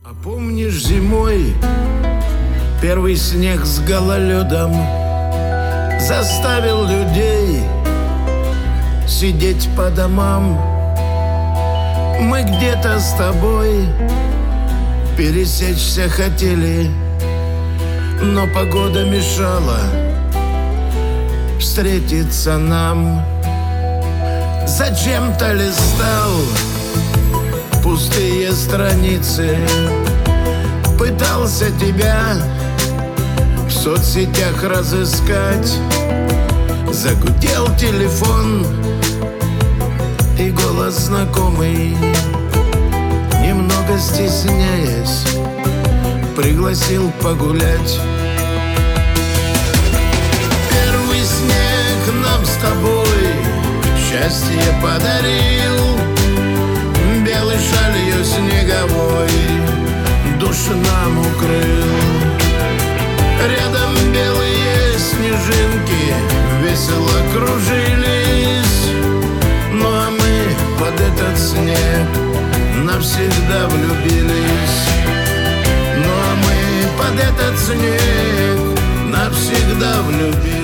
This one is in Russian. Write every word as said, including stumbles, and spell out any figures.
А помнишь, зимой первый снег с гололедом заставил людей сидеть по домам? Мы где-то с тобой пересечься хотели, но погода мешала встретиться нам. Зачем-то листал пустые страницы, пытался тебя в соцсетях разыскать. Загудел телефон, и голос знакомый, немного стесняясь, пригласил погулять. Первый снег нам с тобой счастье подарил, белой шалью снеговой душу нам укрыл. Рядом белые снежинки весело кружились, ну а мы под этот снег навсегда влюбились. Ну а мы под этот снег навсегда влюбились.